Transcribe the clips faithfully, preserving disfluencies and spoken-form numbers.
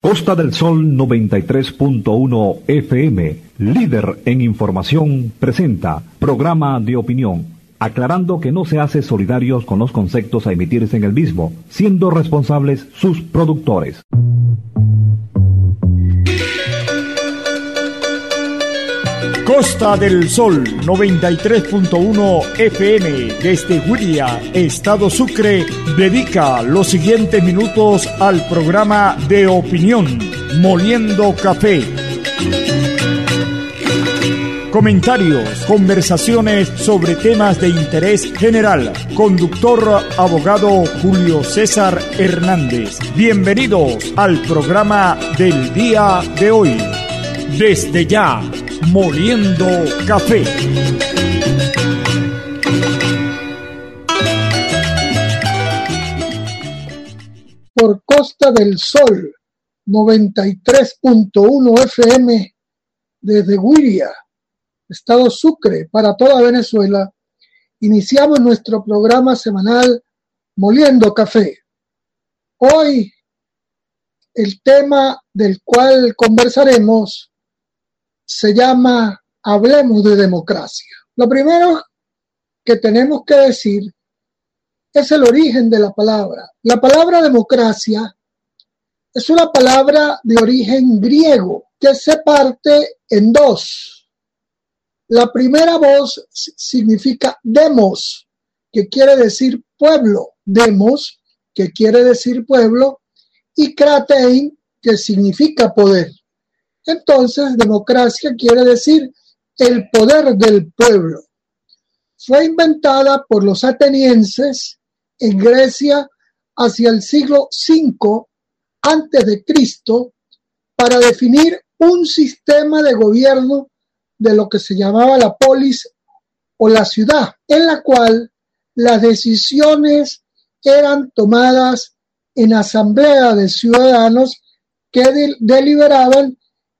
Costa del Sol noventa y tres punto uno F M, líder en información, presenta programa de opinión, aclarando que no se hace solidarios con los conceptos a emitirse en el mismo, siendo responsables sus productores. Costa del Sol noventa y tres punto uno F M desde Huiria, Estado Sucre, dedica los siguientes minutos al programa de opinión Moliendo Café. Comentarios, conversaciones sobre temas de interés general. Conductor, abogado Julio César Hernández. Bienvenidos al programa del día de hoy. Desde ya, Moliendo Café. Por Costa del Sol noventa y tres punto uno F M desde Huiria, Estado Sucre, para toda Venezuela, iniciamos nuestro programa semanal Moliendo Café. Hoy el tema del cual conversaremos se llama Hablemos de Democracia. Lo primero que tenemos que decir es el origen de la palabra. La palabra democracia es una palabra de origen griego que se parte en dos. La primera voz significa demos, que quiere decir pueblo, demos, que quiere decir pueblo, y kratein, que significa poder. Entonces, democracia quiere decir el poder del pueblo. Fue inventada por los atenienses en Grecia hacia el siglo cinco antes de Cristo para definir un sistema de gobierno de lo que se llamaba la polis o la ciudad, en la cual las decisiones eran tomadas en asamblea de ciudadanos que del- deliberaban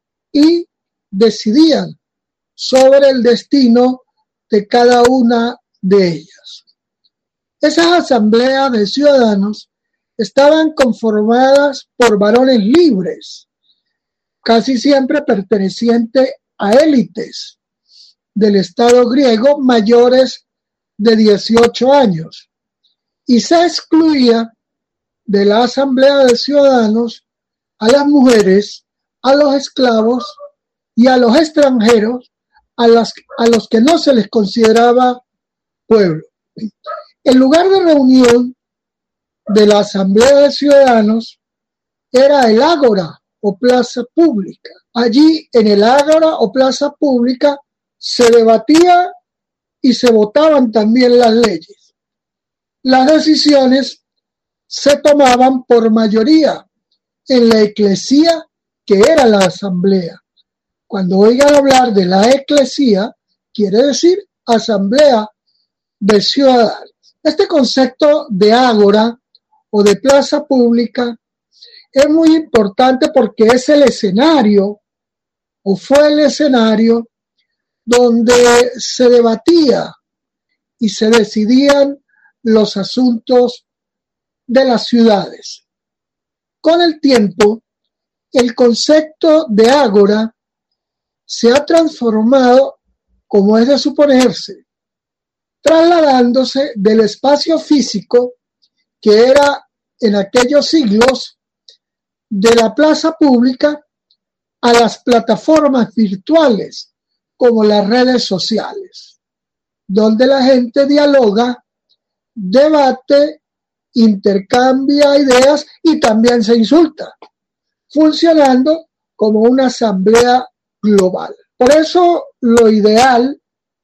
y decidían sobre el destino de cada una de ellas. Esas asambleas de ciudadanos estaban conformadas por varones libres, casi siempre pertenecientes a élites del Estado griego mayores de dieciocho años, y se excluía de la asamblea de ciudadanos a las mujeres, a los esclavos y a los extranjeros, a, las, a los que no se les consideraba pueblo. El lugar de reunión de la Asamblea de Ciudadanos era el ágora o plaza pública. Allí, en el ágora o plaza pública, se debatía y se votaban también las leyes. Las decisiones se tomaban por mayoría en la eclesía, que era la asamblea. Cuando oigan hablar de la eclesía, quiere decir asamblea de ciudadanos. Este concepto de ágora o de plaza pública es muy importante porque es el escenario o fue el escenario donde se debatía y se decidían los asuntos de las ciudades. Con el tiempo, el concepto de ágora se ha transformado, como es de suponerse, trasladándose del espacio físico que era en aquellos siglos de la plaza pública a las plataformas virtuales como las redes sociales, donde la gente dialoga, debate, intercambia ideas y también se insulta, funcionando como una asamblea global. Por eso lo ideal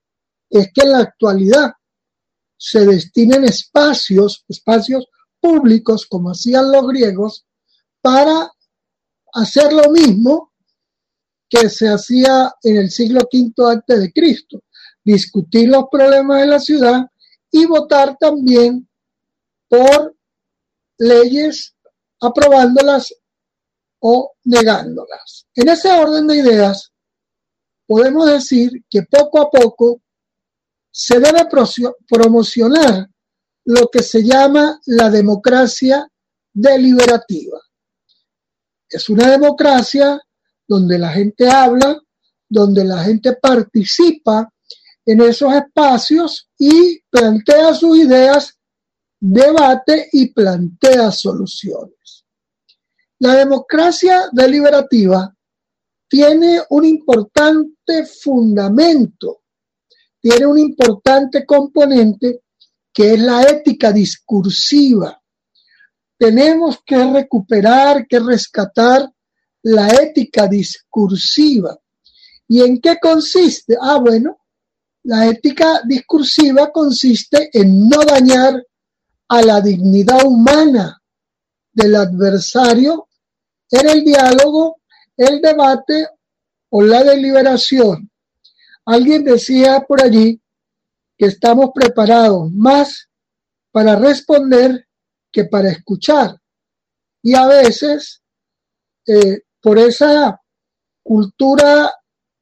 es que en la actualidad se destinen espacios, espacios públicos, como hacían los griegos, para hacer lo mismo que se hacía en el siglo quinto antes de Cristo, discutir los problemas de la ciudad y votar también por leyes, aprobándolas o negándolas. En ese orden de ideas, podemos decir que poco a poco se debe promocionar lo que se llama la democracia deliberativa. Es una democracia donde la gente habla, donde la gente participa en esos espacios y plantea sus ideas, debate y plantea soluciones. La democracia deliberativa tiene un importante fundamento, tiene un importante componente que es la ética discursiva. Tenemos que recuperar, que rescatar la ética discursiva. ¿Y en qué consiste? Ah, bueno, la ética discursiva consiste en no dañar a la dignidad humana del adversario en el diálogo, el debate o la deliberación. Alguien decía por allí que estamos preparados más para responder que para escuchar. Y a veces, eh, por esa cultura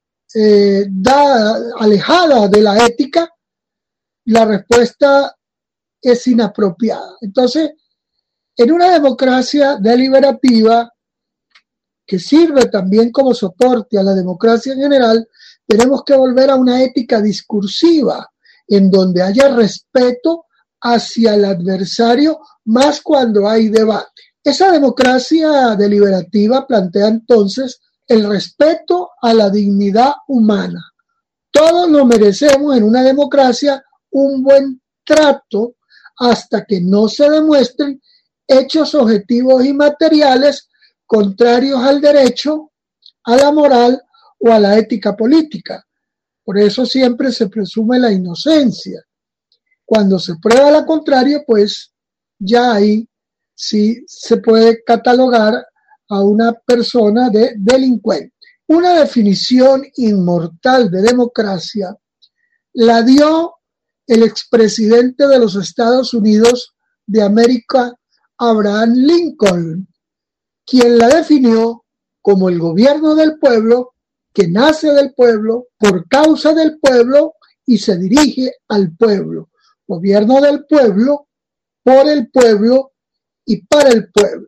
eh, da, alejada de la ética, la respuesta es inapropiada. Entonces, en una democracia deliberativa que sirve también como soporte a la democracia en general, tenemos que volver a una ética discursiva en donde haya respeto hacia el adversario, más cuando hay debate. Esa democracia deliberativa plantea entonces el respeto a la dignidad humana. Todos nos merecemos en una democracia un buen trato hasta que no se demuestren hechos objetivos y materiales contrarios al derecho, a la moral o a la ética política. Por eso siempre se presume la inocencia. Cuando se prueba lo contrario, pues ya ahí sí se puede catalogar a una persona de delincuente. Una definición inmortal de democracia la dio el expresidente de los Estados Unidos de América, Abraham Lincoln, quien la definió como el gobierno del pueblo, que nace del pueblo, por causa del pueblo y se dirige al pueblo. Gobierno del pueblo, por el pueblo y para el pueblo.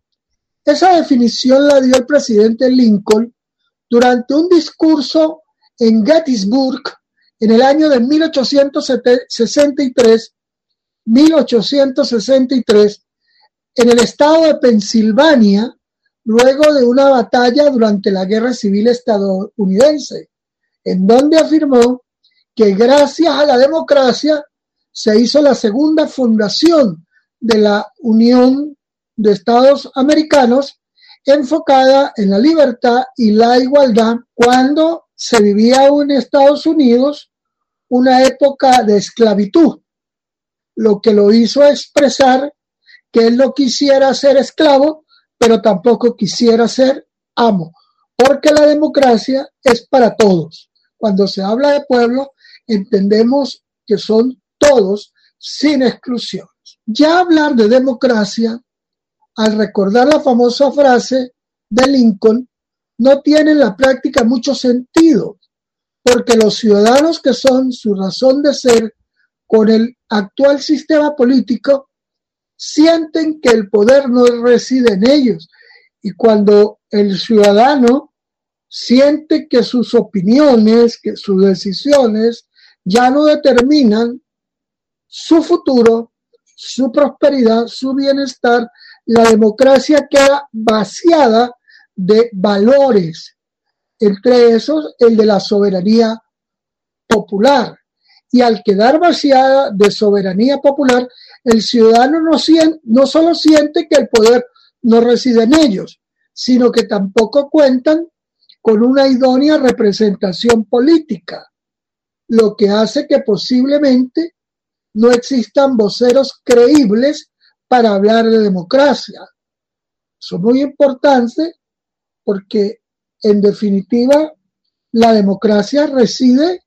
Esa definición la dio el presidente Lincoln durante un discurso en Gettysburg en el año de mil ochocientos sesenta y tres, mil ochocientos sesenta y tres, en el estado de Pensilvania, luego de una batalla durante la Guerra Civil estadounidense, en donde afirmó que gracias a la democracia se hizo la segunda fundación de la Unión de Estados Americanos, enfocada en la libertad y la igualdad, cuando se vivía en Estados Unidos una época de esclavitud, lo que lo hizo expresar que él no quisiera ser esclavo, pero tampoco quisiera ser amo, porque la democracia es para todos. Cuando se habla de pueblo, entendemos que son todos, sin exclusiones. Ya hablar de democracia, al recordar la famosa frase de Lincoln, no tiene en la práctica mucho sentido, porque los ciudadanos, que son su razón de ser con el actual sistema político, sienten que el poder no reside en ellos. Y cuando el ciudadano siente que sus opiniones, que sus decisiones ya no determinan su futuro, su prosperidad, su bienestar, la democracia queda vaciada de valores, entre esos el de la soberanía popular. Y al quedar vaciada de soberanía popular, el ciudadano no, siente, no solo siente que el poder no reside en ellos, sino que tampoco cuentan con una idónea representación política, lo que hace que posiblemente no existan voceros creíbles para hablar de democracia. Eso es muy importante porque, en definitiva, la democracia reside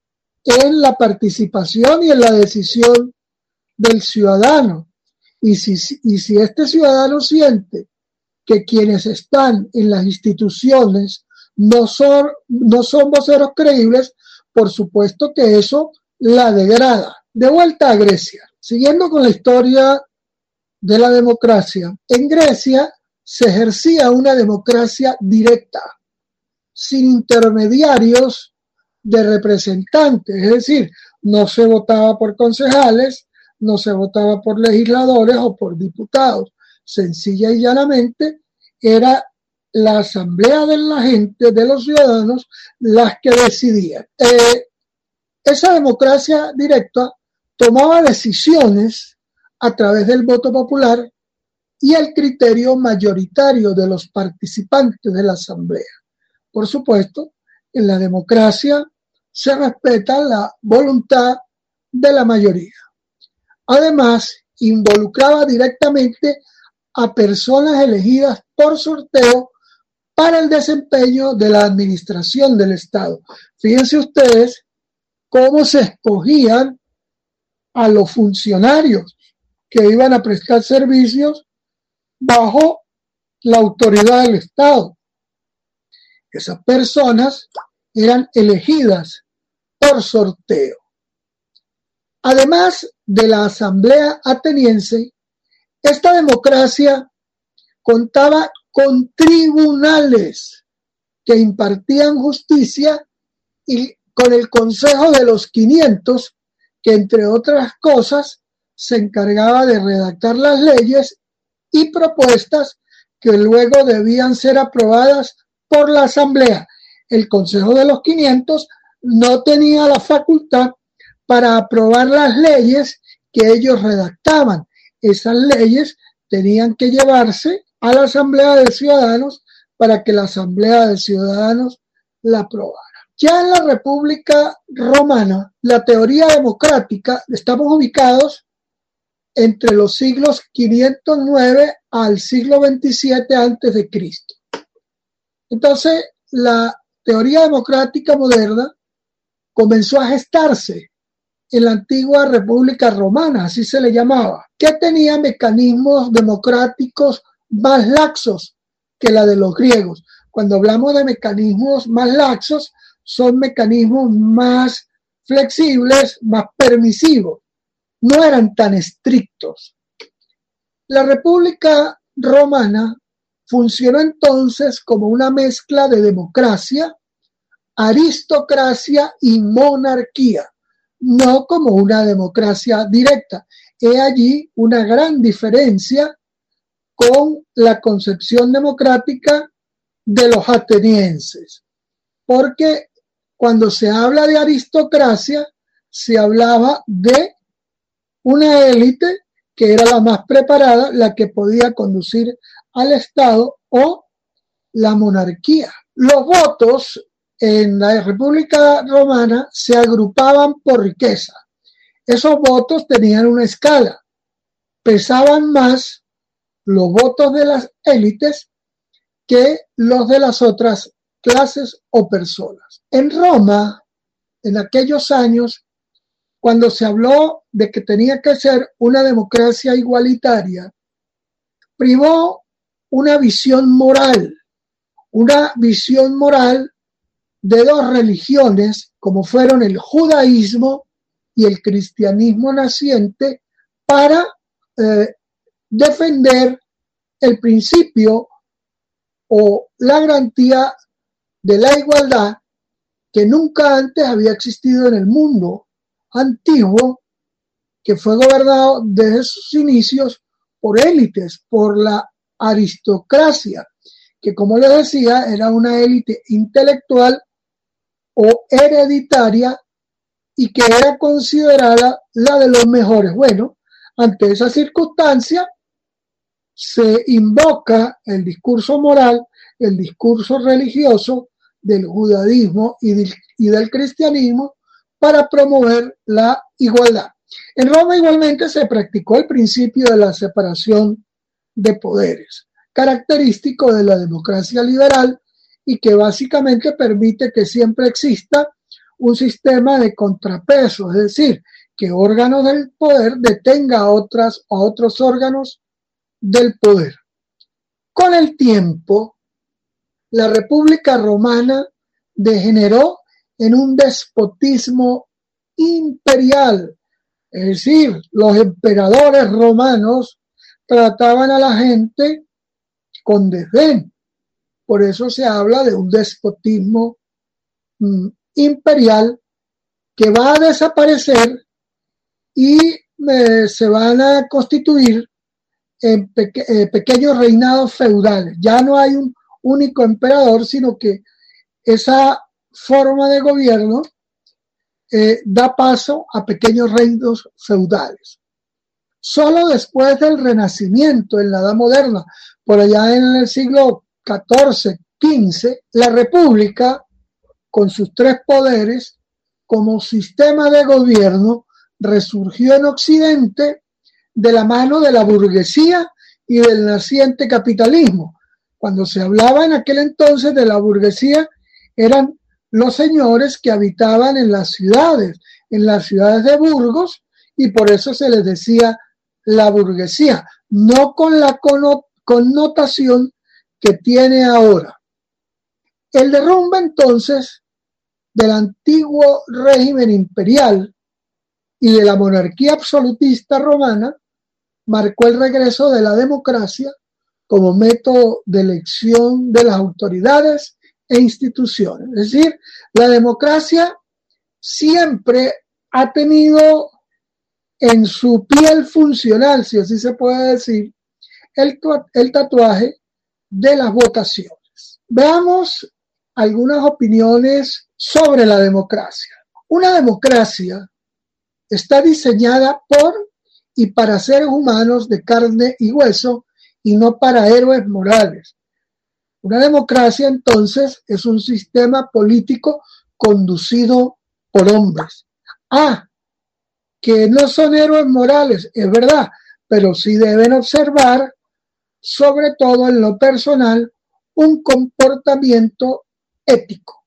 en la participación y en la decisión del ciudadano. Y si, y si este ciudadano siente que quienes están en las instituciones no son, no son voceros creíbles, por supuesto que eso la degrada. De vuelta a Grecia, siguiendo con la historia de la democracia. En Grecia se ejercía una democracia directa, sin intermediarios de representantes, es decir, no se votaba por concejales, no se votaba por legisladores o por diputados, sencilla y llanamente era la asamblea de la gente, de los ciudadanos, las que decidían. Eh, esa democracia directa tomaba decisiones a través del voto popular y el criterio mayoritario de los participantes de la asamblea. Por supuesto, en la democracia se respeta la voluntad de la mayoría. Además, involucraba directamente a personas elegidas por sorteo para el desempeño de la administración del Estado. Fíjense ustedes cómo se escogían a los funcionarios que iban a prestar servicios bajo la autoridad del Estado. Esas personas eran elegidas por sorteo. Además de la Asamblea Ateniense, esta democracia contaba con tribunales que impartían justicia y con el Consejo de los quinientos, que entre otras cosas se encargaba de redactar las leyes y propuestas que luego debían ser aprobadas por la Asamblea. El Consejo de los quinientos no tenía la facultad para aprobar las leyes que ellos redactaban. Esas leyes tenían que llevarse a la Asamblea de Ciudadanos para que la Asamblea de Ciudadanos la aprobara. Ya en la República Romana, la teoría democrática, estamos ubicados entre los siglos quinientos nueve al siglo veintisiete antes de Cristo. Entonces, la teoría democrática moderna comenzó a gestarse en la antigua República Romana, así se le llamaba, que tenía mecanismos democráticos más laxos que la de los griegos. Cuando hablamos de mecanismos más laxos, son mecanismos más flexibles, más permisivos, no eran tan estrictos. La República Romana funcionó entonces como una mezcla de democracia, aristocracia y monarquía, no como una democracia directa. He allí una gran diferencia con la concepción democrática de los atenienses, porque cuando se habla de aristocracia, se hablaba de una élite que era la más preparada, la que podía conducir al Estado, o la monarquía. Los votos en la República Romana se agrupaban por riqueza. Esos votos tenían una escala. Pesaban más los votos de las élites que los de las otras clases o personas. En Roma, en aquellos años, cuando se habló de que tenía que ser una democracia igualitaria, primó una visión moral, una visión moral de dos religiones, como fueron el judaísmo y el cristianismo naciente, para eh, defender el principio o la garantía de la igualdad que nunca antes había existido en el mundo antiguo, que fue gobernado desde sus inicios por élites, por la aristocracia, que, como les decía, era una élite intelectual o hereditaria y que era considerada la de los mejores. Bueno, ante esa circunstancia se invoca el discurso moral, el discurso religioso del judaísmo y del, y del cristianismo para promover la igualdad. En Roma igualmente se practicó el principio de la separación de poderes, característico de la democracia liberal y que básicamente permite que siempre exista un sistema de contrapeso, es decir, que órganos del poder detenga a, otras, a otros órganos del poder. Con el tiempo, la República Romana degeneró en un despotismo imperial, es decir, los emperadores romanos trataban a la gente con desdén. Por eso se habla de un despotismo mm, imperial que va a desaparecer y eh, se van a constituir en peque eh, pequeños reinados feudales. Ya no hay un único emperador, sino que esa forma de gobierno eh, da paso a pequeños reinos feudales. Solo después del Renacimiento, en la Edad Moderna, por allá en el siglo catorce, quince, la República, con sus tres poderes, como sistema de gobierno, resurgió en Occidente de la mano de la burguesía y del naciente capitalismo. Cuando se hablaba en aquel entonces de la burguesía, eran los señores que habitaban en las ciudades, en las ciudades de burgos, y por eso se les decía la burguesía, no con la connotación que tiene ahora. El derrumbe entonces del antiguo régimen imperial y de la monarquía absolutista romana marcó el regreso de la democracia como método de elección de las autoridades e instituciones. Es decir, la democracia siempre ha tenido en su piel funcional, si así se puede decir, el, el tatuaje de las votaciones. Veamos algunas opiniones sobre la democracia. Una democracia está diseñada por y para seres humanos de carne y hueso y no para héroes morales. Una democracia, entonces, es un sistema político conducido por hombres. Ah, que no son héroes morales, es verdad, pero sí deben observar, sobre todo en lo personal, un comportamiento ético.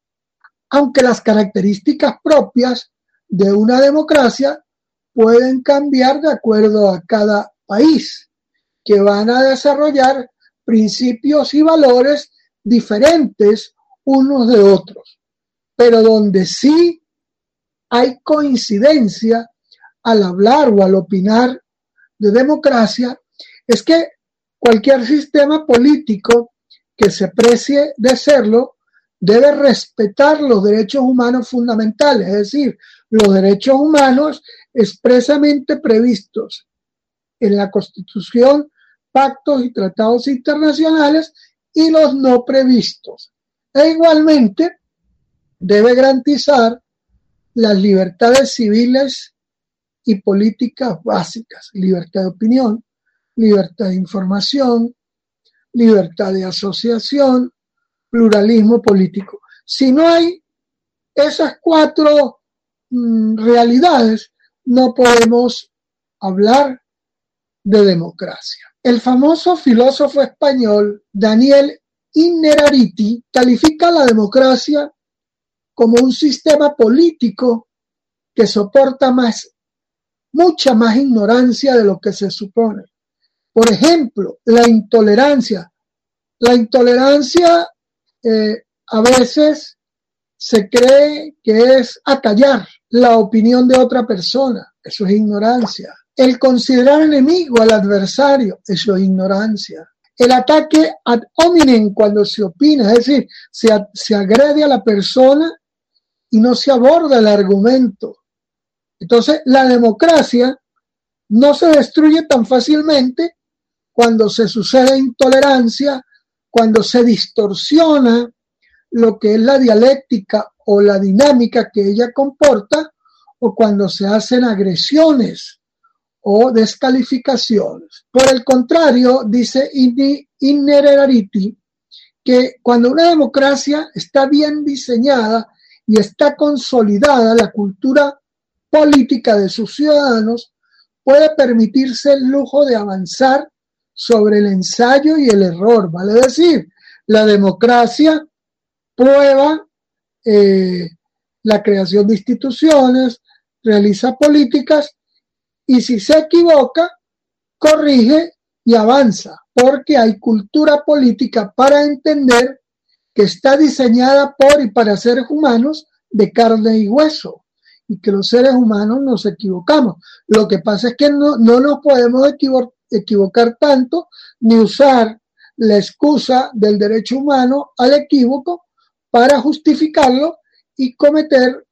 Aunque las características propias de una democracia pueden cambiar de acuerdo a cada país, que van a desarrollar principios y valores diferentes unos de otros, pero donde sí hay coincidencia al hablar o al opinar de democracia, es que cualquier sistema político que se precie de serlo debe respetar los derechos humanos fundamentales, es decir, los derechos humanos expresamente previstos en la Constitución, pactos y tratados internacionales y los no previstos. E igualmente debe garantizar las libertades civiles y políticas básicas, libertad de opinión, libertad de información, libertad de asociación, pluralismo político. Si no hay esas cuatro mm, realidades, no podemos hablar de democracia. El famoso filósofo español Daniel Innerarity califica la democracia como un sistema político que soporta más, mucha más ignorancia de lo que se supone. Por ejemplo, la intolerancia. La intolerancia eh, a veces se cree que es acallar la opinión de otra persona. Eso es ignorancia. El considerar enemigo al adversario, eso es ignorancia. El ataque ad hominem cuando se opina, es decir, se, se agrede a la persona y no se aborda el argumento. Entonces, la democracia no se destruye tan fácilmente cuando se sucede intolerancia, cuando se distorsiona lo que es la dialéctica o la dinámica que ella comporta, o cuando se hacen agresiones o descalificaciones. Por el contrario, dice Innerarity, que cuando una democracia está bien diseñada y está consolidada, la cultura política de sus ciudadanos puede permitirse el lujo de avanzar sobre el ensayo y el error. Vale decir, la democracia prueba eh, la creación de instituciones, realiza políticas y si se equivoca, corrige y avanza, porque hay cultura política para entender que está diseñada por y para seres humanos de carne y hueso, y que los seres humanos nos equivocamos. Lo que pasa es que no, no nos podemos equivo- equivocar tanto, ni usar la excusa del derecho humano al equívoco para justificarlo y cometer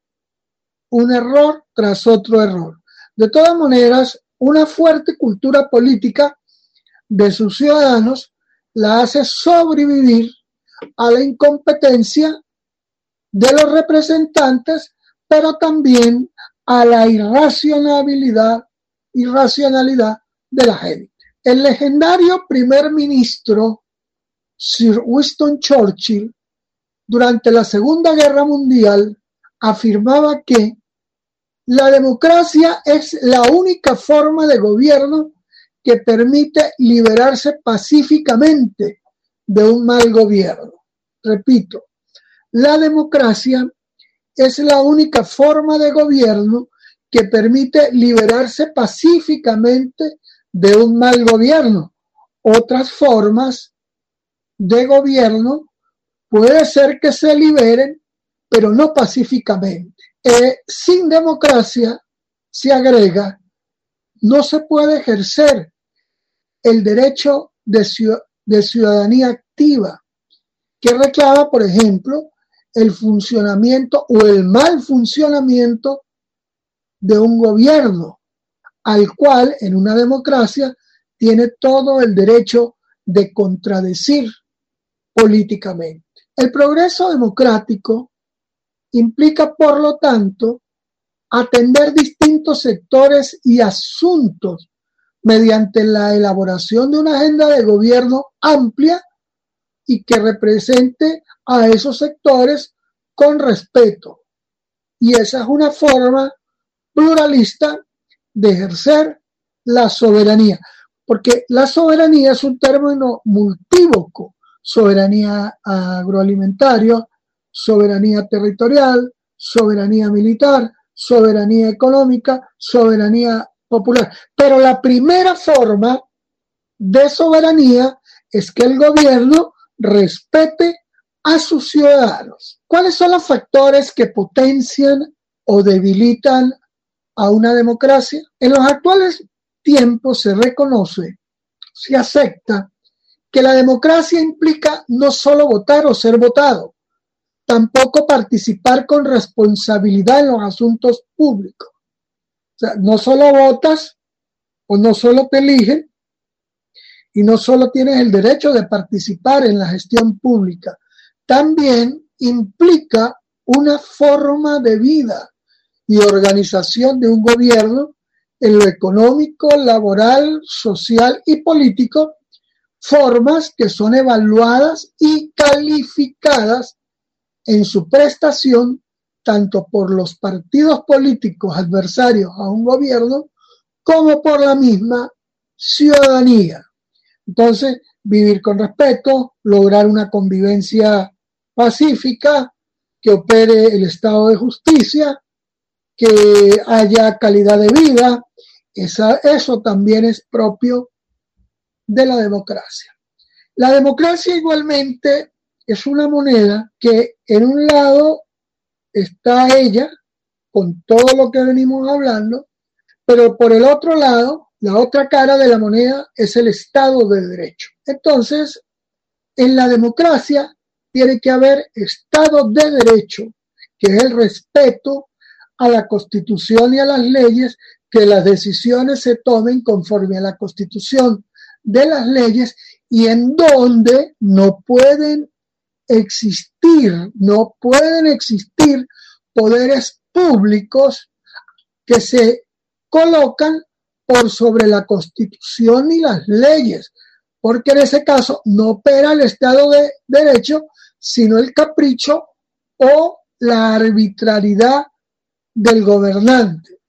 un error tras otro error. De todas maneras, una fuerte cultura política de sus ciudadanos la hace sobrevivir a la incompetencia de los representantes, pero también a la irracionalidad, irracionalidad de la gente. El legendario primer ministro Sir Winston Churchill, durante la Segunda Guerra Mundial, afirmaba que la democracia es la única forma de gobierno que permite liberarse pacíficamente de un mal gobierno. Repito, la democracia es la única forma de gobierno que permite liberarse pacíficamente de un mal gobierno. Otras formas de gobierno puede ser que se liberen, pero no pacíficamente. Eh, sin democracia, se agrega, no se puede ejercer el derecho de, ciud- de ciudadanía activa, que reclama, por ejemplo, el funcionamiento o el mal funcionamiento de un gobierno, al cual en una democracia tiene todo el derecho de contradecir políticamente. El progreso democrático implica, por lo tanto, atender distintos sectores y asuntos mediante la elaboración de una agenda de gobierno amplia y que represente a esos sectores con respeto. Y esa es una forma pluralista de ejercer la soberanía, porque la soberanía es un término multívoco: soberanía agroalimentaria, soberanía territorial, soberanía militar, soberanía económica, soberanía popular. Pero la primera forma de soberanía es que el gobierno respete a sus ciudadanos. ¿Cuáles son los factores que potencian o debilitan a una democracia? En los actuales tiempos se reconoce, se acepta que la democracia implica no solo votar o ser votado, tampoco participar con responsabilidad en los asuntos públicos. O sea, no solo votas o no solo te eligen y no solo tienes el derecho de participar en la gestión pública, también implica una forma de vida y organización de un gobierno en lo económico, laboral, social y político, formas que son evaluadas y calificadas en su prestación tanto por los partidos políticos adversarios a un gobierno como por la misma ciudadanía. Entonces, vivir con respeto, lograr una convivencia pacífica, que opere el Estado de justicia, que haya calidad de vida, esa, eso también es propio de la democracia. La democracia igualmente es una moneda que en un lado está ella, con todo lo que venimos hablando, pero por el otro lado, la otra cara de la moneda es el Estado de Derecho. Entonces, en la democracia tiene que haber Estado de Derecho, que es el respeto a la Constitución y a las leyes, que las decisiones se tomen conforme a la Constitución de las leyes y en donde no pueden existir, no pueden existir poderes públicos que se colocan por sobre la Constitución y las leyes, porque en ese caso no opera el Estado de Derecho, sino el capricho o la arbitrariedad del gobernante.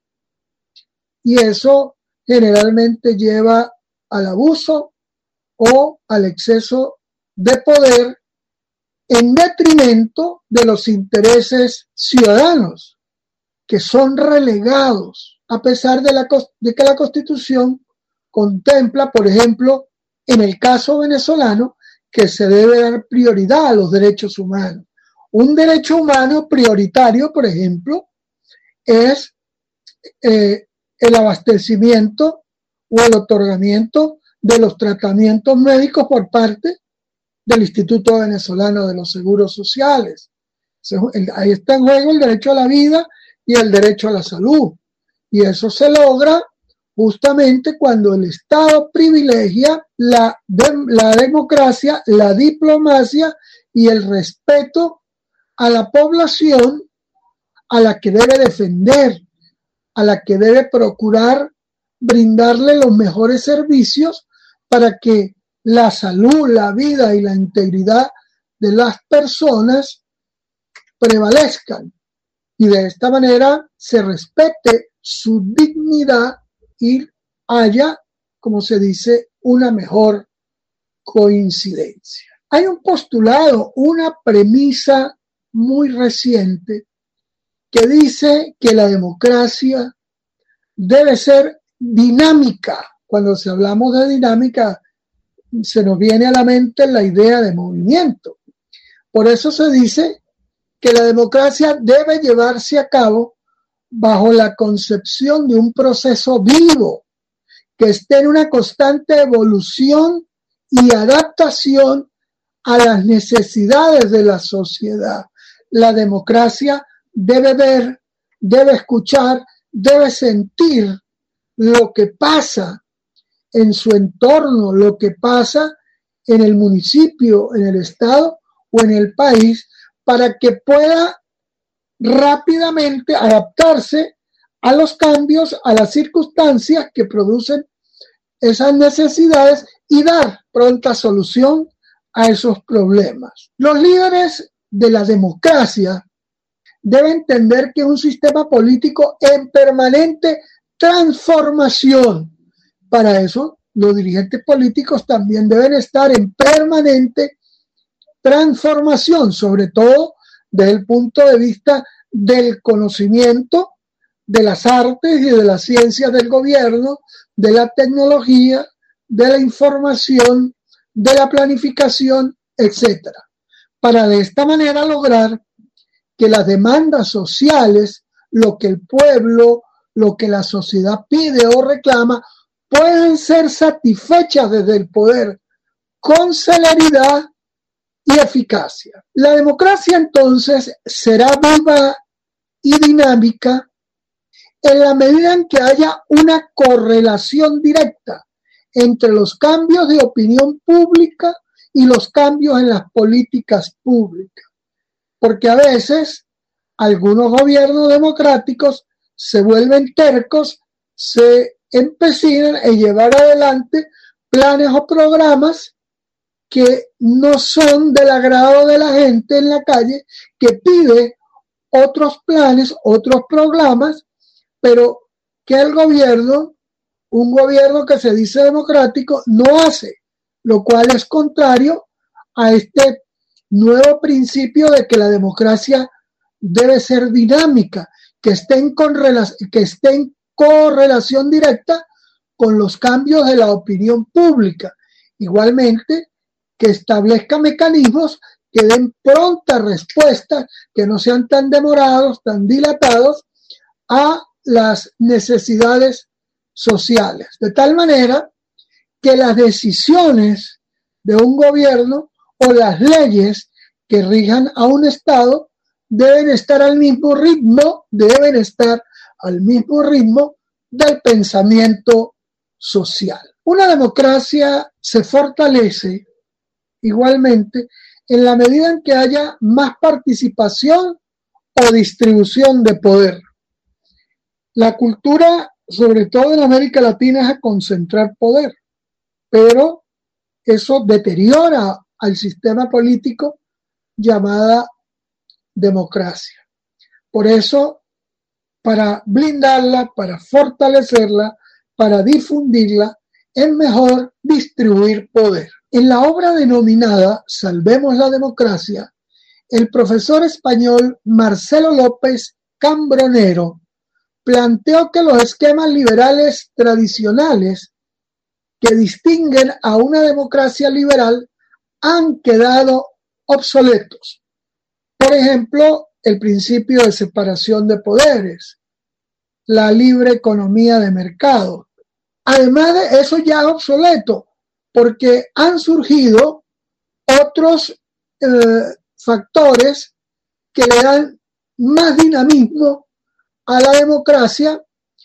Y eso generalmente lleva al abuso o al exceso de poder en detrimento de los intereses ciudadanos, que son relegados, a pesar de, la, de que la Constitución contempla, por ejemplo, en el caso venezolano, que se debe dar prioridad a los derechos humanos. Un derecho humano prioritario, por ejemplo, es eh, el abastecimiento o el otorgamiento de los tratamientos médicos por parte del Instituto Venezolano de los Seguros Sociales. Ahí está en juego el derecho a la vida y el derecho a la salud. Y eso se logra justamente cuando el Estado privilegia la, de, la democracia, la diplomacia y el respeto a la población a la que debe defender, a la que debe procurar brindarle los mejores servicios para que la salud, la vida y la integridad de las personas prevalezcan y de esta manera se respete su dignidad y haya, como se dice, una mejor coincidencia. Hay un postulado, una premisa muy reciente que dice que la democracia debe ser dinámica. Cuando se hablamos de dinámica, se nos viene a la mente la idea de movimiento. Por eso se dice que la democracia debe llevarse a cabo bajo la concepción de un proceso vivo, que esté en una constante evolución y adaptación a las necesidades de la sociedad. La democracia debe ver, debe escuchar, debe sentir lo que pasa en su entorno, lo que pasa en el municipio, en el estado o en el país, para que pueda rápidamente adaptarse a los cambios, a las circunstancias que producen esas necesidades y dar pronta solución a esos problemas. Los líderes de la democracia deben entender que es un sistema político en permanente transformación. Para eso, los dirigentes políticos también deben estar en permanente transformación, sobre todo desde el punto de vista del conocimiento, de las artes y de las ciencias del gobierno, de la tecnología, de la información, de la planificación, etcétera, para de esta manera lograr que las demandas sociales, lo que el pueblo, lo que la sociedad pide o reclama, puedan ser satisfechas desde el poder con celeridad y eficacia. La democracia entonces será viva y dinámica en la medida en que haya una correlación directa entre los cambios de opinión pública y los cambios en las políticas públicas. Porque a veces algunos gobiernos democráticos se vuelven tercos, se empecinan en llevar adelante planes o programas que no son del agrado de la gente en la calle, que pide otros planes, otros programas, pero que el gobierno, un gobierno que se dice democrático, no hace, lo cual es contrario a este nuevo principio de que la democracia debe ser dinámica, que esté en, que esté en correlación directa con los cambios de la opinión pública. Igualmente, que establezca mecanismos que den pronta respuesta, que no sean tan demorados, tan dilatados a las necesidades sociales. De tal manera que las decisiones de un gobierno o las leyes que rijan a un Estado deben estar al mismo ritmo, deben estar al mismo ritmo del pensamiento social. Una democracia se fortalece igualmente en la medida en que haya más participación o distribución de poder. La cultura, sobre todo en América Latina, es a concentrar poder, pero eso deteriora al sistema político llamada democracia. Por eso, para blindarla, para fortalecerla, para difundirla, es mejor distribuir poder. En la obra denominada Salvemos la Democracia, el profesor español Marcelo López Cambronero planteó que los esquemas liberales tradicionales que distinguen a una democracia liberal han quedado obsoletos. Por ejemplo, el principio de separación de poderes, la libre economía de mercado. Además de eso ya obsoleto, porque han surgido otros eh, factores que le dan más dinamismo a la democracia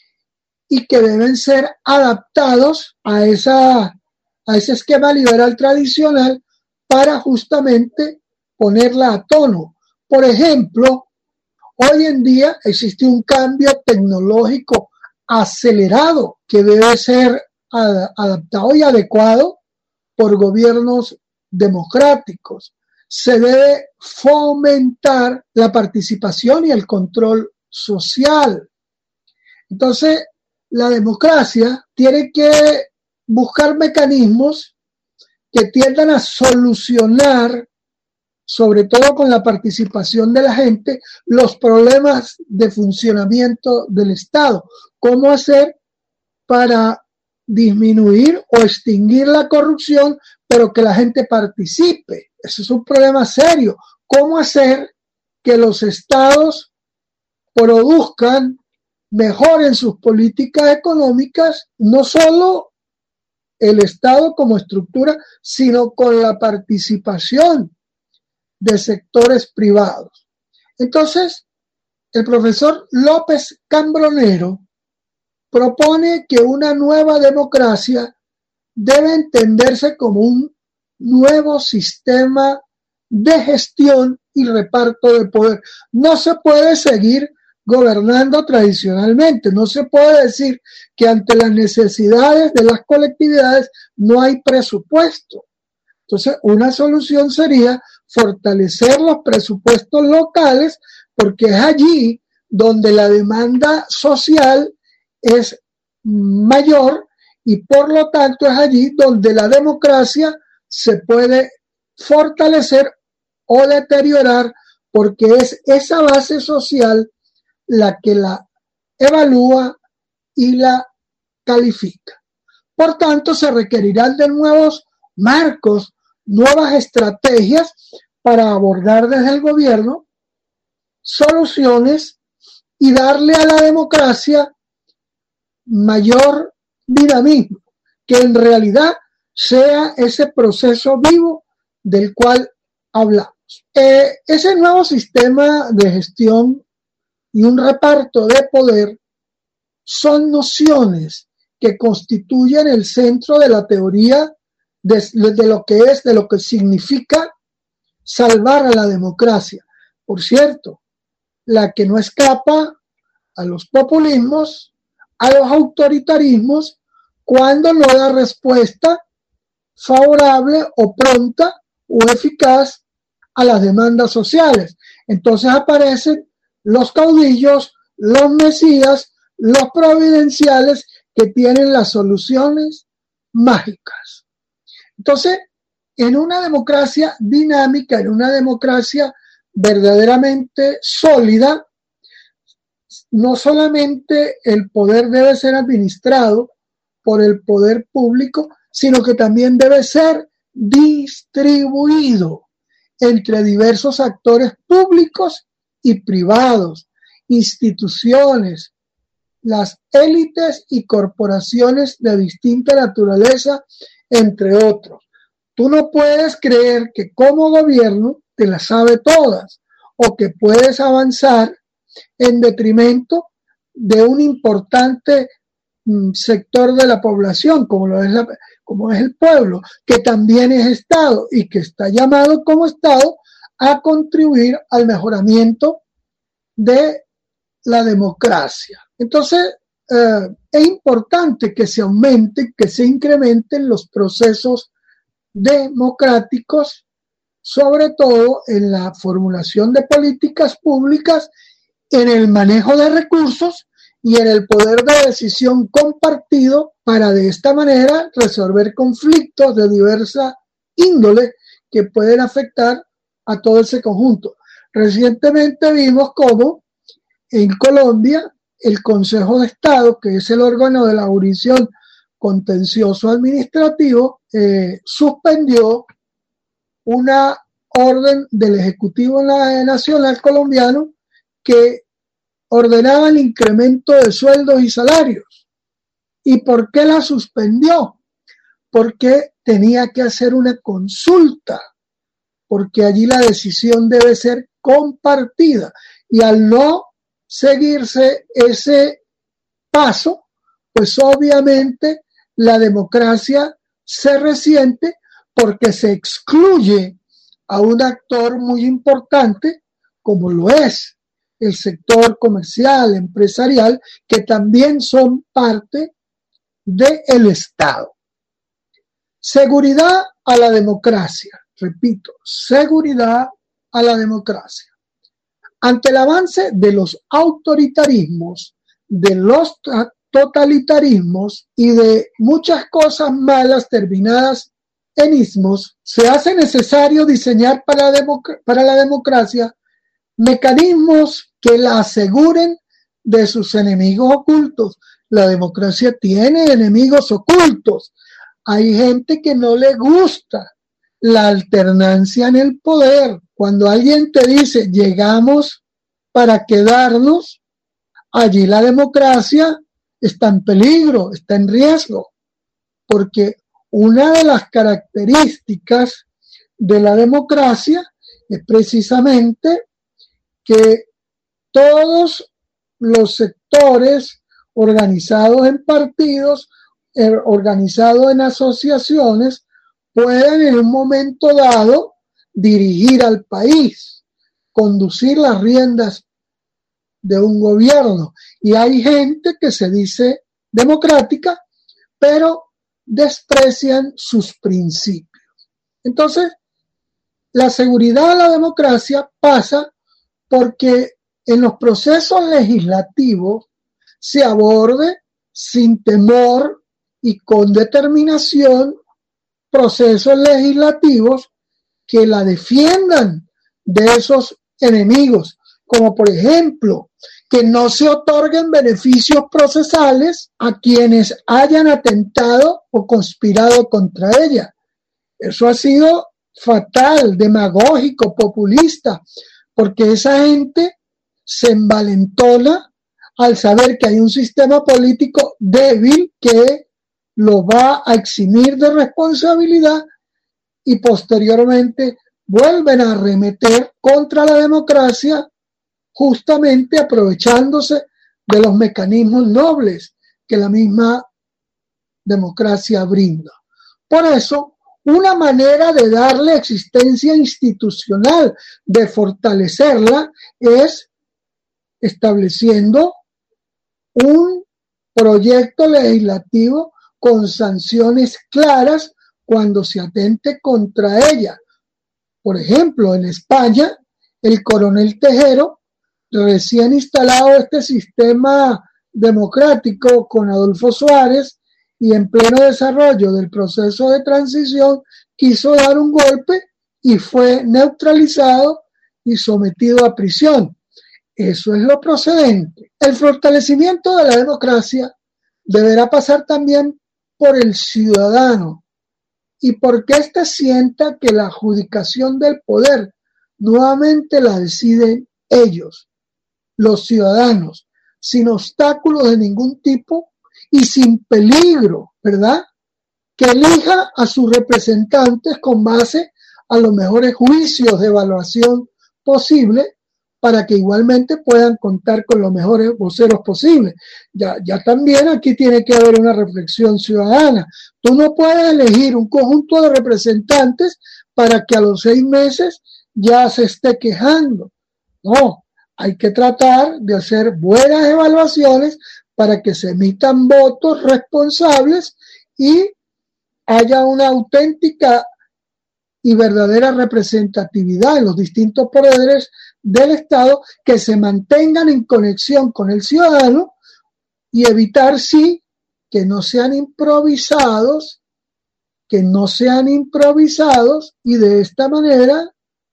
y que deben ser adaptados a, esa, a ese esquema liberal tradicional para justamente ponerla a tono. Por ejemplo, hoy en día existe un cambio tecnológico acelerado que debe ser ad- adaptado y adecuado por gobiernos democráticos. Se debe fomentar la participación y el control social. Entonces, la democracia tiene que buscar mecanismos que tiendan a solucionar, sobre todo con la participación de la gente, los problemas de funcionamiento del Estado. ¿Cómo hacer para disminuir o extinguir la corrupción, pero que la gente participe? Ese es un problema serio. ¿Cómo hacer que los estados produzcan, mejoren sus políticas económicas, no solo el Estado como estructura, sino con la participación de sectores privados? Entonces, el profesor López Cambronero propone que una nueva democracia debe entenderse como un nuevo sistema de gestión y reparto de poder. No se puede seguir gobernando tradicionalmente, no se puede decir que ante las necesidades de las colectividades no hay presupuesto. Entonces, una solución sería fortalecer los presupuestos locales, porque es allí donde la demanda social es mayor y por lo tanto es allí donde la democracia se puede fortalecer o deteriorar, porque es esa base social la que la evalúa y la califica. Por tanto, se requerirán de nuevos marcos, nuevas estrategias para abordar desde el gobierno soluciones y darle a la democracia mayor dinamismo, que en realidad sea ese proceso vivo del cual hablamos. Eh, ese nuevo sistema de gestión y un reparto de poder son nociones que constituyen el centro de la teoría de, de lo que es, de lo que significa salvar a la democracia. Por cierto, la que no escapa a los populismos, a los autoritarismos, cuando no da respuesta favorable o pronta o eficaz a las demandas sociales. Entonces aparecen los caudillos, los mesías, los providenciales que tienen las soluciones mágicas. Entonces, en una democracia dinámica, en una democracia verdaderamente sólida, no solamente el poder debe ser administrado por el poder público, sino que también debe ser distribuido entre diversos actores públicos y privados, instituciones, las élites y corporaciones de distinta naturaleza, entre otros. Tú no puedes creer que como gobierno te las sabe todas o que puedes avanzar en detrimento de un importante mm, sector de la población, como lo es la, como es el pueblo, que también es Estado y que está llamado como Estado a contribuir al mejoramiento de la democracia. Entonces, eh, es importante que se aumente, que se incrementen los procesos democráticos, sobre todo en la formulación de políticas públicas, en el manejo de recursos y en el poder de decisión compartido para de esta manera resolver conflictos de diversa índole que pueden afectar a todo ese conjunto. Recientemente vimos cómo en Colombia el Consejo de Estado, que es el órgano de la jurisdicción contencioso administrativo, eh, suspendió una orden del Ejecutivo Nacional colombiano que ordenaba el incremento de sueldos y salarios. ¿Y por qué la suspendió? Porque tenía que hacer una consulta porque allí la decisión debe ser compartida y al no seguirse ese paso, pues obviamente la democracia se resiente porque se excluye a un actor muy importante como lo es el sector comercial, empresarial, que también son parte del Estado. Seguridad a la democracia, repito, seguridad a la democracia. Ante el avance de los autoritarismos, de los totalitarismos y de muchas cosas malas terminadas en ismos, se hace necesario diseñar para la, democ- para la democracia mecanismos que la aseguren de sus enemigos ocultos. La democracia tiene enemigos ocultos. Hay gente que no le gusta la alternancia en el poder. Cuando alguien te dice llegamos para quedarnos, allí la democracia está en peligro, está en riesgo, porque una de las características de la democracia es precisamente que todos los sectores organizados en partidos, eh, organizados en asociaciones, pueden en un momento dado dirigir al país, conducir las riendas de un gobierno. Y hay gente que se dice democrática, pero desprecian sus principios. Entonces, la seguridad de la democracia pasa porque en los procesos legislativos se aborde sin temor y con determinación procesos legislativos que la defiendan de esos enemigos, como por ejemplo, que no se otorguen beneficios procesales a quienes hayan atentado o conspirado contra ella. Eso ha sido fatal, demagógico, populista, porque esa gente se envalentona al saber que hay un sistema político débil que lo va a eximir de responsabilidad y posteriormente vuelven a arremeter contra la democracia, justamente aprovechándose de los mecanismos nobles que la misma democracia brinda. Por eso, una manera de darle existencia institucional, de fortalecerla, es estableciendo un proyecto legislativo con sanciones claras cuando se atente contra ella. Por ejemplo, en España, el coronel Tejero, recién instalado este sistema democrático con Adolfo Suárez y en pleno desarrollo del proceso de transición, quiso dar un golpe y fue neutralizado y sometido a prisión. Eso es lo procedente. El fortalecimiento de la democracia deberá pasar también por el ciudadano y porque éste sienta que la adjudicación del poder nuevamente la deciden ellos, los ciudadanos, sin obstáculos de ningún tipo y sin peligro, ¿verdad? Que elija a sus representantes con base a los mejores juicios de evaluación posible para que igualmente puedan contar con los mejores voceros posibles. Ya, ya también aquí tiene que haber una reflexión ciudadana. Tú no puedes elegir un conjunto de representantes para que a los seis meses ya se esté quejando. No, hay que tratar de hacer buenas evaluaciones para que se emitan votos responsables y haya una auténtica y verdadera representatividad en los distintos poderes del Estado que se mantengan en conexión con el ciudadano y evitar, sí, que no sean improvisados, que no sean improvisados y de esta manera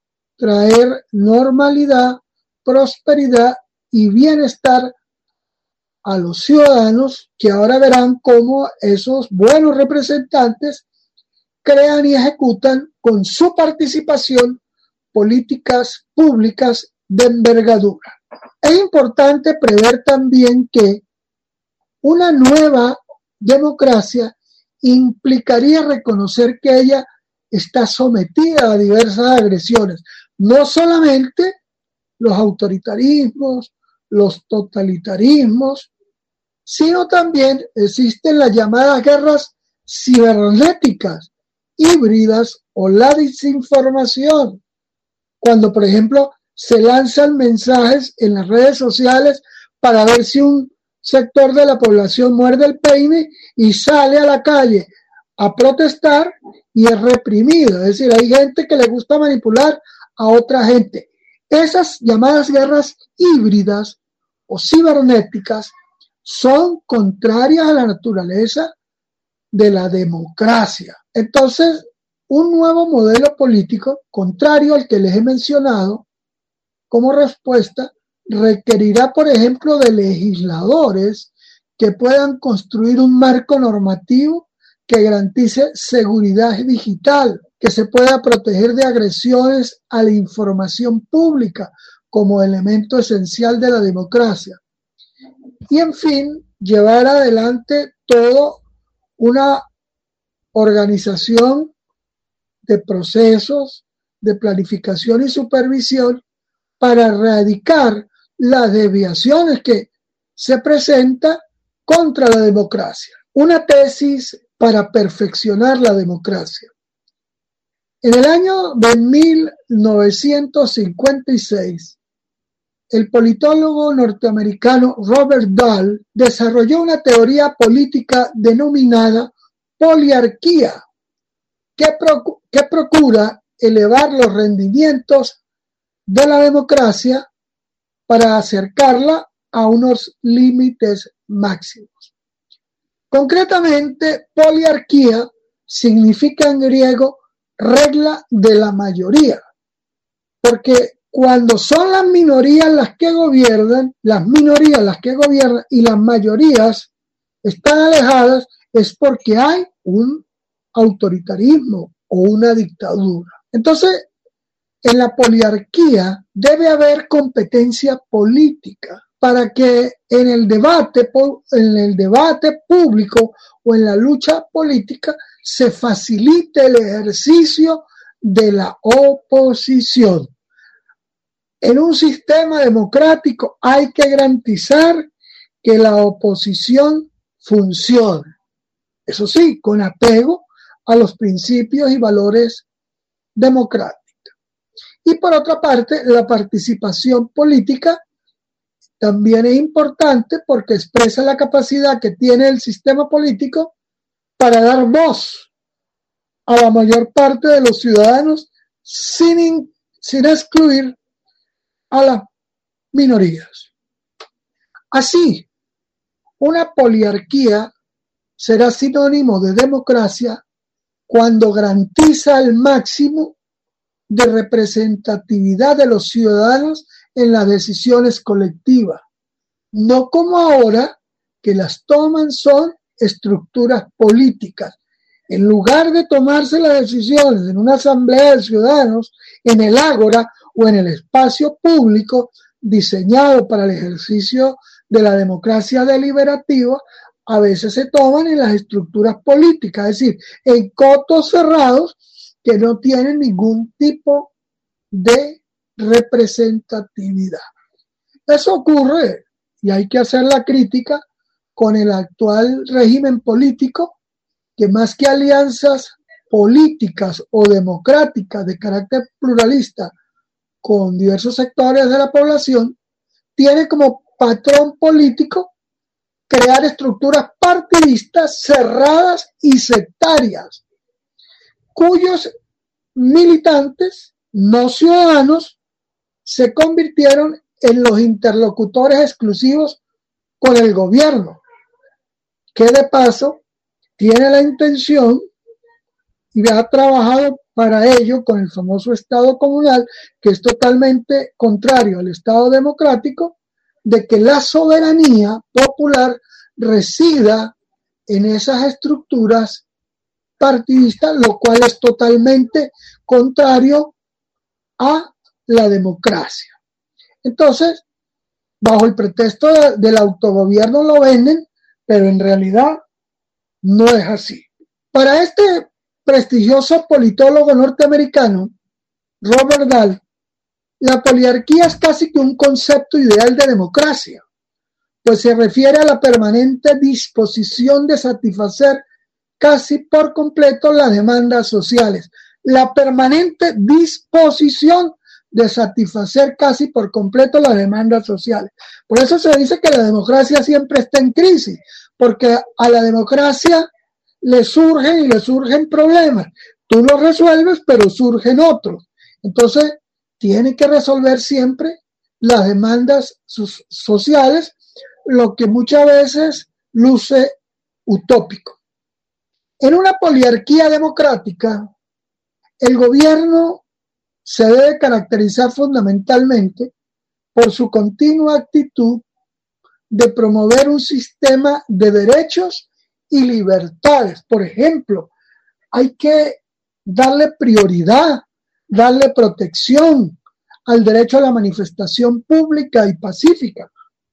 traer normalidad, prosperidad y bienestar a los ciudadanos que ahora verán cómo esos buenos representantes crean y ejecutan con su participación políticas públicas de envergadura. Es importante prever también que una nueva democracia implicaría reconocer que ella está sometida a diversas agresiones, no solamente los autoritarismos, los totalitarismos, sino también existen las llamadas guerras cibernéticas, híbridas o la desinformación. Cuando, por ejemplo, se lanzan mensajes en las redes sociales para ver si un sector de la población muerde el peine y sale a la calle a protestar y es reprimido. Es decir, hay gente que le gusta manipular a otra gente. Esas llamadas guerras híbridas o cibernéticas son contrarias a la naturaleza de la democracia. Entonces, un nuevo modelo político, contrario al que les he mencionado, como respuesta, requerirá, por ejemplo, de legisladores que puedan construir un marco normativo que garantice seguridad digital, que se pueda proteger de agresiones a la información pública como elemento esencial de la democracia. Y, en fin, llevar adelante toda una organización de procesos, de planificación y supervisión para erradicar las desviaciones que se presentan contra la democracia. Una tesis para perfeccionar la democracia. En el año de mil novecientos cincuenta y seis, el politólogo norteamericano Robert Dahl desarrolló una teoría política denominada poliarquía, que, proc- que procura elevar los rendimientos de la democracia para acercarla a unos límites máximos. Concretamente, poliarquía significa en griego regla de la mayoría, porque cuando son las minorías las que gobiernan, las minorías las que gobiernan y las mayorías están alejadas, es porque hay un autoritarismo o una dictadura. Entonces, en la poliarquía debe haber competencia política para que en el debate, en el debate público o en la lucha política se facilite el ejercicio de la oposición. En un sistema democrático hay que garantizar que la oposición funcione. Eso sí, con apego a los principios y valores democráticos. Y por otra parte, la participación política también es importante porque expresa la capacidad que tiene el sistema político para dar voz a la mayor parte de los ciudadanos sin, sin excluir a las minorías. Así, una poliarquía será sinónimo de democracia cuando garantiza el máximo de representatividad de los ciudadanos en las decisiones colectivas, no como ahora que las toman son estructuras políticas. En lugar de tomarse las decisiones en una asamblea de ciudadanos, en el ágora o en el espacio público diseñado para el ejercicio de la democracia deliberativa, a veces se toman en las estructuras políticas, es decir, en cotos cerrados que no tienen ningún tipo de representatividad. Eso ocurre, y hay que hacer la crítica, con el actual régimen político, que más que alianzas políticas o democráticas de carácter pluralista con diversos sectores de la población, tiene como patrón político crear estructuras partidistas cerradas y sectarias, cuyos militantes no ciudadanos se convirtieron en los interlocutores exclusivos con el gobierno, que de paso tiene la intención y ha trabajado para ello con el famoso Estado comunal, que es totalmente contrario al Estado democrático, de que la soberanía popular resida en esas estructuras partidistas, lo cual es totalmente contrario a la democracia. Entonces, bajo el pretexto de, del autogobierno lo venden, pero en realidad no es así. Para este prestigioso politólogo norteamericano, Robert Dahl, la poliarquía es casi que un concepto ideal de democracia, pues se refiere a la permanente disposición de satisfacer casi por completo las demandas sociales. La permanente disposición de satisfacer casi por completo las demandas sociales. Por eso se dice que la democracia siempre está en crisis, porque a la democracia le surgen y le surgen problemas. Tú los resuelves, pero surgen otros. Entonces, tiene que resolver siempre las demandas sociales, lo que muchas veces luce utópico. En una poliarquía democrática, el gobierno se debe caracterizar fundamentalmente por su continua actitud de promover un sistema de derechos y libertades. Por ejemplo, hay que darle prioridad, darle protección al derecho a la manifestación pública y pacífica.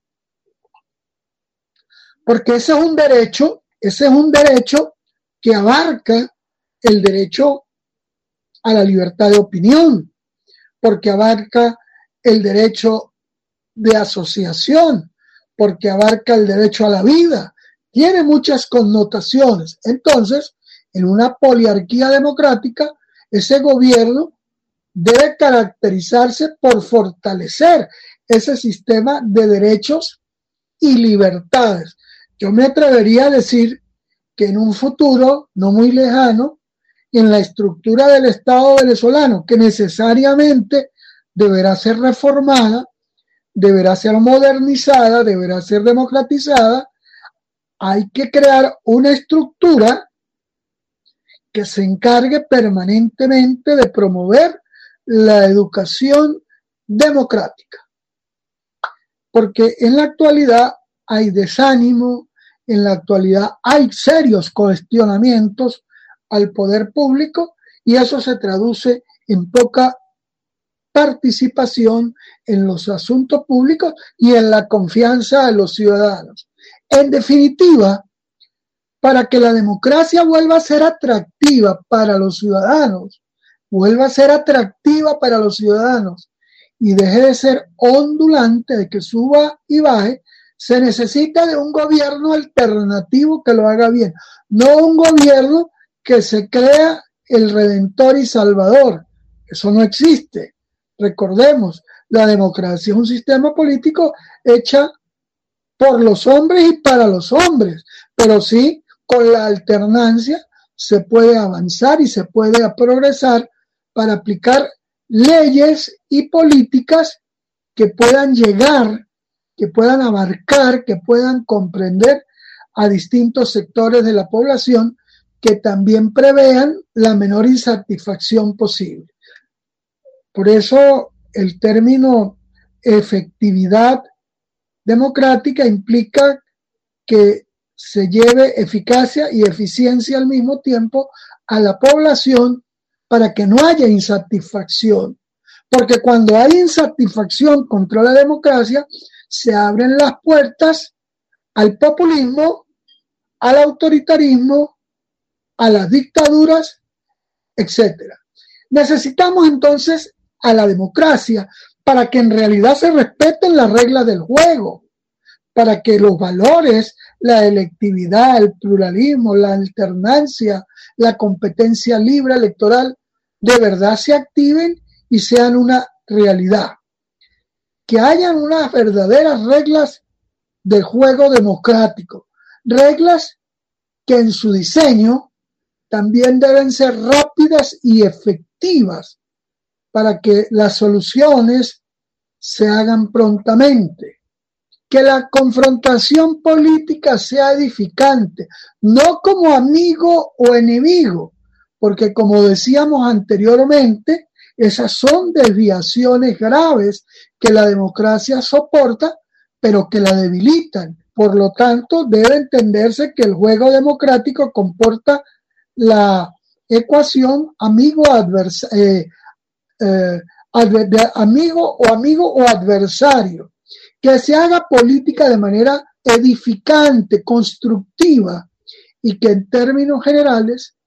Porque ese es un derecho, ese es un derecho que abarca el derecho a la libertad de opinión, porque abarca el derecho de asociación, porque abarca el derecho a la vida. Tiene muchas connotaciones. Entonces, en una poliarquía democrática, ese gobierno debe caracterizarse por fortalecer ese sistema de derechos y libertades. Yo me atrevería a decir que en un futuro no muy lejano, en la estructura del Estado venezolano, que necesariamente deberá ser reformada, deberá ser modernizada, deberá ser democratizada, hay que crear una estructura que se encargue permanentemente de promover la educación democrática. Porque en la actualidad hay desánimo, en la actualidad hay serios cuestionamientos al poder público y eso se traduce en poca participación en los asuntos públicos y en la confianza de los ciudadanos. En definitiva, para que la democracia vuelva a ser atractiva para los ciudadanos, vuelva a ser atractiva para los ciudadanos y deje de ser ondulante, de que suba y baje, se necesita de un gobierno alternativo que lo haga bien, no un gobierno que se crea el redentor y salvador. Eso no existe. Recordemos, la democracia es un sistema político hecha por los hombres y para los hombres, pero sí, con la alternancia se puede avanzar y se puede progresar para aplicar leyes y políticas que puedan llegar, que puedan abarcar, que puedan comprender a distintos sectores de la población que también prevean la menor insatisfacción posible. Por eso el término efectividad democrática implica que se lleve eficacia y eficiencia al mismo tiempo a la población para que no haya insatisfacción. Porque cuando hay insatisfacción contra la democracia, se abren las puertas al populismo, al autoritarismo, a las dictaduras, etcétera. Necesitamos entonces a la democracia para que en realidad se respeten las reglas del juego, para que los valores, la electividad, el pluralismo, la alternancia, la competencia libre electoral, de verdad se activen y sean una realidad. Que hayan unas verdaderas reglas del juego democrático, reglas que en su diseño también deben ser rápidas y efectivas para que las soluciones se hagan prontamente. Que la confrontación política sea edificante, no como amigo o enemigo, porque como decíamos anteriormente, esas son desviaciones graves que la democracia soporta, pero que la debilitan. Por lo tanto, debe entenderse que el juego democrático comporta la ecuación amigo, advers eh, eh, adver amigo o amigo o adversario, que se haga política de manera edificante, constructiva y que en términos generales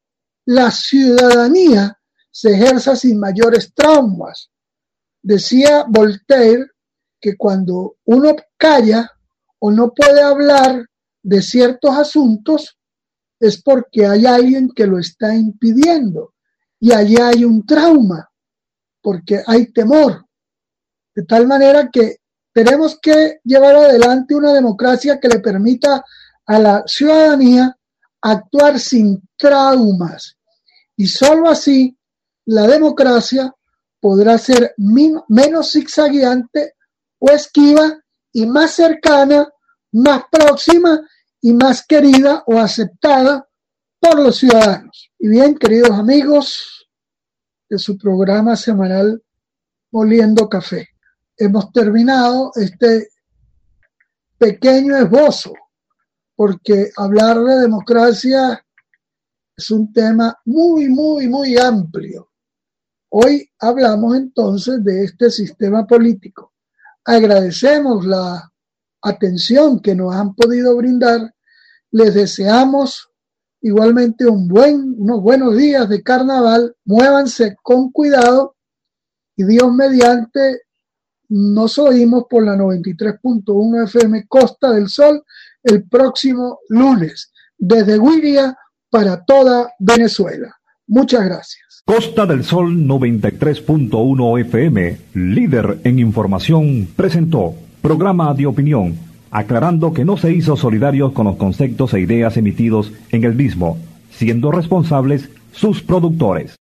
la ciudadanía se ejerza sin mayores traumas. Decía Voltaire que cuando uno calla o no puede hablar de ciertos asuntos es porque hay alguien que lo está impidiendo y allí hay un trauma, porque hay temor. De tal manera que tenemos que llevar adelante una democracia que le permita a la ciudadanía actuar sin traumas. Y solo así la democracia podrá ser min- menos zigzagueante o esquiva y más cercana, más próxima y más querida o aceptada por los ciudadanos. Y bien, queridos amigos de su programa semanal Moliendo Café, hemos terminado este pequeño esbozo, porque hablar de democracia es un tema muy, muy, muy amplio. Hoy hablamos entonces de este sistema político. Agradecemos la atención que nos han podido brindar. Les deseamos igualmente un buen, unos buenos días de carnaval. Muévanse con cuidado y Dios mediante nos oímos por la noventa y tres punto uno F M Costa del Sol el próximo lunes desde Güiria para toda Venezuela. Muchas gracias. Costa del Sol noventa y tres punto uno F M, líder en información, presentó programa de opinión, aclarando que no se hizo solidarios con los conceptos e ideas emitidos en el mismo, siendo responsables sus productores.